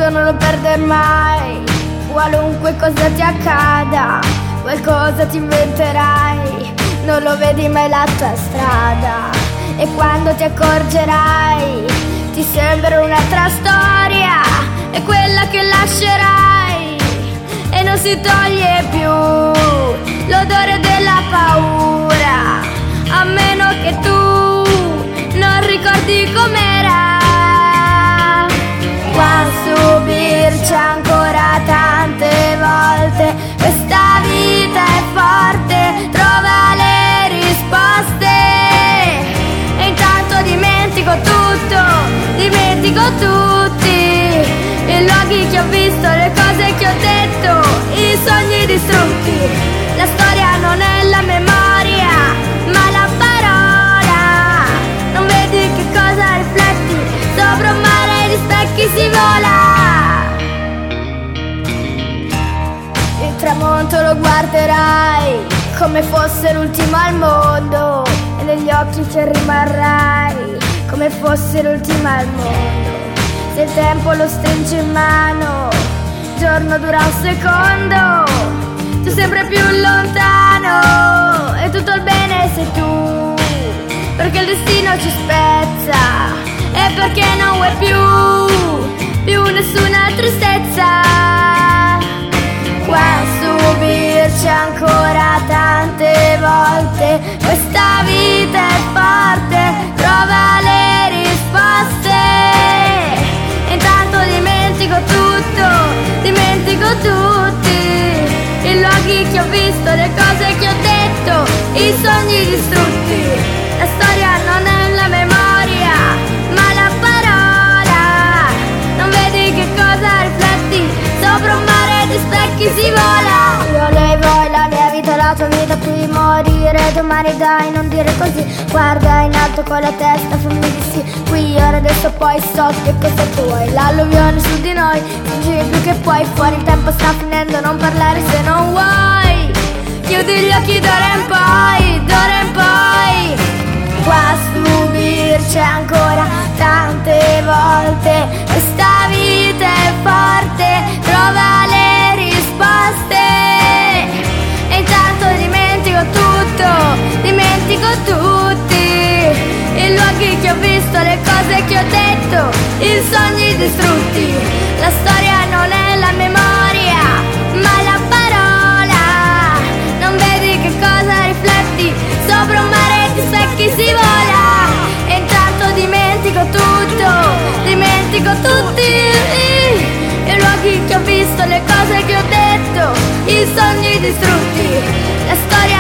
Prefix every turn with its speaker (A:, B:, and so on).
A: sguardo non lo perder mai. Qualunque cosa ti accada, qualcosa ti inventerai. Non lo vedi mai la tua strada, e quando ti accorgerai ti sembra un'altra storia, è quella che lascerai e non si toglie più l'odore della paura, a meno che tu non ricordi com'era. Qua subirci ancora tante volte, questa vita è forte, trova le risposte. E intanto dimentico tutto, dimentico tutti i luoghi che ho visto, le cose che ho detto, i sogni distrutti. La storia non è la memoria, ma la parola. Non vedi che cosa rifletti? Sopra un mare di specchi si vola. Il tramonto lo guarderai come fosse l'ultimo al mondo, e negli occhi ci rimarrai come fosse l'ultima al mondo. Se il tempo lo stringi in mano, il giorno dura un secondo, tu sempre più lontano, e tutto il bene sei tu, perché il destino ci spezza, e perché non vuoi più nessuna tristezza. Qua subirci ancora tante volte, questa vita è forte, trova le risposte. Intanto dimentico tutto, dimentico tutti i luoghi che ho visto, le cose che ho detto, i sogni distrutti. La storia non è la memoria, ma la parola. Non vedi che cosa rifletti? Sopra un mare di specchi si vola. Io lei vuoi la mia vita, la tua vita, qui morire domani, dai non dire così. Guarda in alto con la testa, fammi di sì. Qui ora adesso poi so che cosa tu vuoi. L'alluvione su di noi, fingi più che puoi. Fuori il tempo sta finendo, non parlare se non vuoi. Chiudi gli occhi d'ora in poi, d'ora in poi. Qua subirci ancora tante volte, questa vita è forte, trova le risposte. E intanto dimentico tutto, dimentico tutti i luoghi che ho visto, le cose che ho detto, i sogni distrutti. La storia non è la memoria, ma la parola. Non vedi che cosa rifletti? Sopra un mare di specchi si vola. E intanto dimentico tutto, dimentico tutti i luoghi che ho visto, le cose che ho detto, i sogni distrutti. La storia